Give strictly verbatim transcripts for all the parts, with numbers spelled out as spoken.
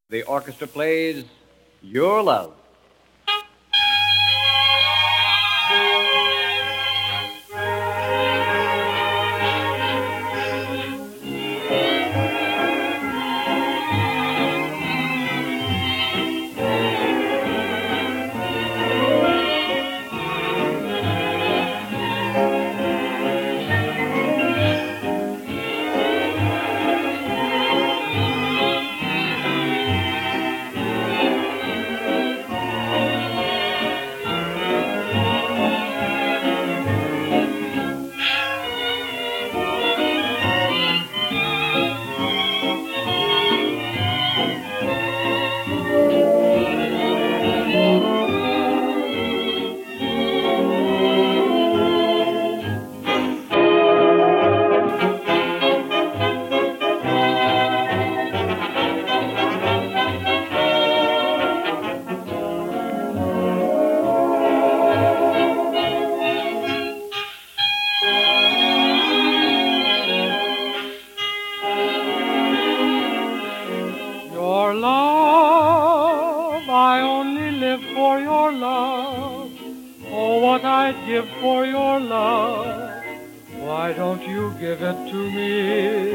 The orchestra plays Your Love. Your love, I only live for your love. Oh, what I'd give for your love. Why don't you give it to me?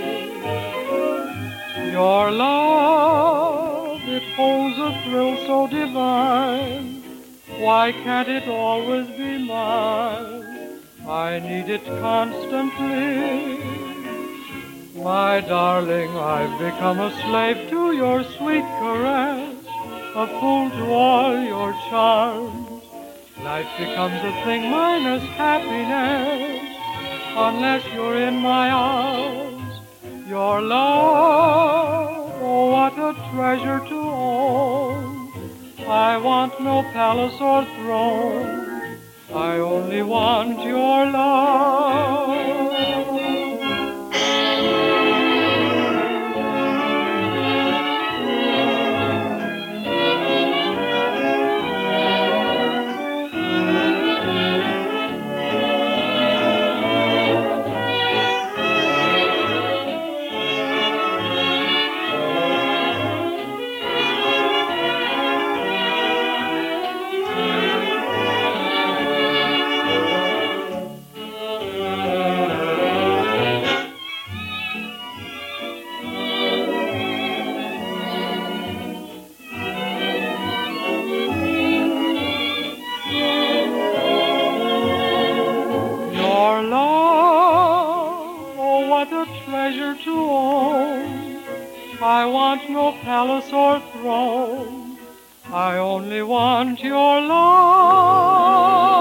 Your love, it holds a thrill so divine. Why can't it always be mine? I need it constantly. My darling, I've become a slave to your sweet caress, a fool to all your charms. Life becomes a thing minus happiness, unless you're in my arms. Your love, oh, what a treasure to own. I want no palace or throne, I only want your love. Your love, oh, what a treasure to own. I want no palace or throne, I only want your love.